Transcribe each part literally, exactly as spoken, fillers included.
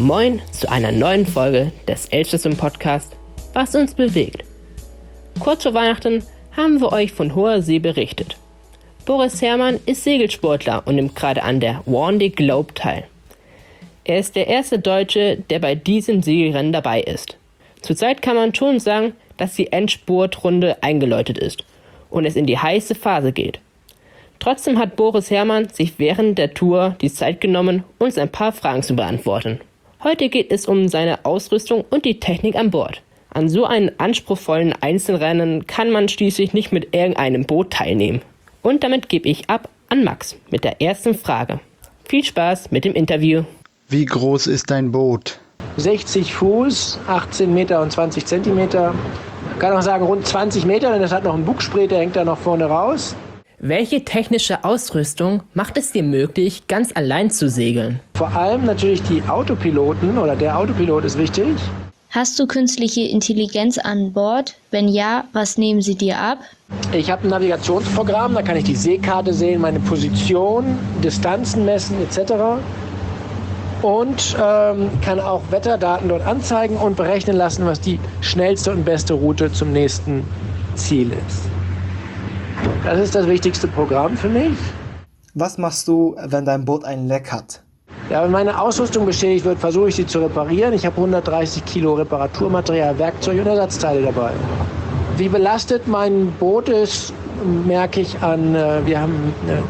Moin zu einer neuen Folge des Elstersun Podcast, was uns bewegt. Kurz vor Weihnachten haben wir euch von hoher See berichtet. Boris Herrmann ist Segelsportler und nimmt gerade an der Vendée Globe teil. Er ist der erste Deutsche, der bei diesem Segelrennen dabei ist. Zurzeit kann man schon sagen, dass die Endspurtrunde eingeläutet ist und es in die heiße Phase geht. Trotzdem hat Boris Herrmann sich während der Tour die Zeit genommen, uns ein paar Fragen zu beantworten. Heute geht es um seine Ausrüstung und die Technik an Bord. An so einem anspruchsvollen Einzelrennen kann man schließlich nicht mit irgendeinem Boot teilnehmen. Und damit gebe ich ab an Max mit der ersten Frage. Viel Spaß mit dem Interview. Wie groß ist dein Boot? sechzig Fuß, achtzehn Meter und zwanzig Zentimeter. Ich kann auch sagen rund zwanzig Meter, denn es hat noch einen Bugspray, der hängt da noch vorne raus. Welche technische Ausrüstung macht es dir möglich, ganz allein zu segeln? Vor allem natürlich die Autopiloten oder der Autopilot ist wichtig. Hast du künstliche Intelligenz an Bord? Wenn ja, was nehmen sie dir ab? Ich habe ein Navigationsprogramm, da kann ich die Seekarte sehen, meine Position, Distanzen messen et cetera. Und ähm, kann auch Wetterdaten dort anzeigen und berechnen lassen, was die schnellste und beste Route zum nächsten Ziel ist. Das ist das wichtigste Programm für mich. Was machst du, wenn dein Boot ein Leck hat? Ja, wenn meine Ausrüstung beschädigt wird, versuche ich sie zu reparieren. Ich habe hundertdreißig Kilo Reparaturmaterial, Werkzeug und Ersatzteile dabei. Wie belastet mein Boot ist, merke ich an, äh, wir haben eine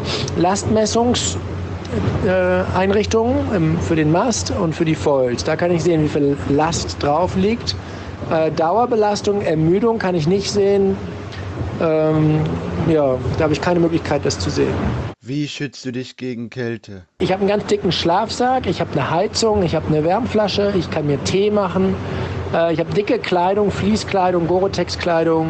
Lastmessungseinrichtung für den Mast und für die Foils. Da kann ich sehen, wie viel Last drauf liegt. Äh, Dauerbelastung, Ermüdung kann ich nicht sehen. Ähm, ja, da habe ich keine Möglichkeit, das zu sehen. Wie schützt du dich gegen Kälte? Ich habe einen ganz dicken Schlafsack, ich habe eine Heizung, ich habe eine Wärmflasche, ich kann mir Tee machen. Äh, ich habe dicke Kleidung, Fließkleidung, Gore-Tex-Kleidung.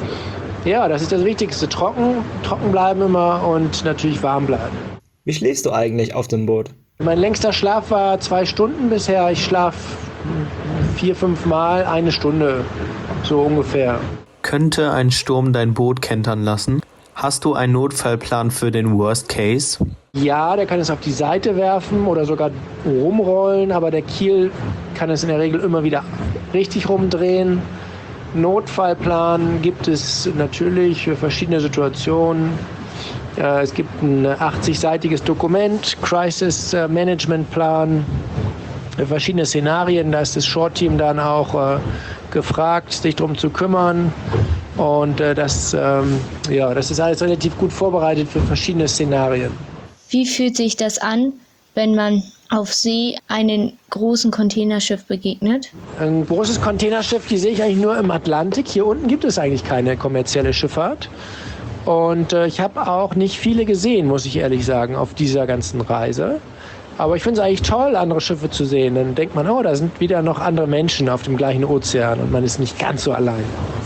Ja, das ist das Wichtigste. Trocken, trocken bleiben immer und natürlich warm bleiben. Wie schläfst du eigentlich auf dem Boot? Mein längster Schlaf war zwei Stunden bisher. Ich schlafe vier, fünf Mal eine Stunde, so ungefähr. Könnte ein Sturm dein Boot kentern lassen? Hast du einen Notfallplan für den Worst Case? Ja, der kann es auf die Seite werfen oder sogar rumrollen, aber der Kiel kann es in der Regel immer wieder richtig rumdrehen. Notfallplan gibt es natürlich für verschiedene Situationen. Es gibt ein achtzig-seitiges Dokument, Crisis Management Plan, verschiedene Szenarien. Da ist das Short-Team dann auch gefragt, sich darum zu kümmern. Und äh, das, ähm, ja, das ist alles relativ gut vorbereitet für verschiedene Szenarien. Wie fühlt sich das an, wenn man auf See einem großen Containerschiff begegnet? Ein großes Containerschiff, die sehe ich eigentlich nur im Atlantik. Hier unten gibt es eigentlich keine kommerzielle Schifffahrt. Und äh, ich habe auch nicht viele gesehen, muss ich ehrlich sagen, auf dieser ganzen Reise. Aber ich finde es eigentlich toll, andere Schiffe zu sehen. Dann denkt man, oh, da sind wieder noch andere Menschen auf dem gleichen Ozean und man ist nicht ganz so allein.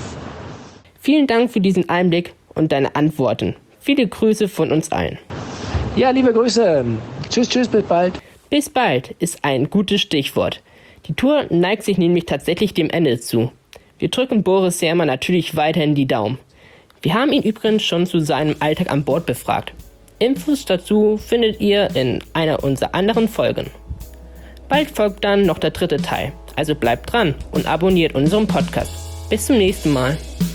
Vielen Dank für diesen Einblick und deine Antworten. Viele Grüße von uns allen. Ja, liebe Grüße. Tschüss, tschüss, bis bald. Bis bald ist ein gutes Stichwort. Die Tour neigt sich nämlich tatsächlich dem Ende zu. Wir drücken Boris Herrmann natürlich weiterhin die Daumen. Wir haben ihn übrigens schon zu seinem Alltag an Bord befragt. Infos dazu findet ihr in einer unserer anderen Folgen. Bald folgt dann noch der dritte Teil, also bleibt dran und abonniert unseren Podcast. Bis zum nächsten Mal.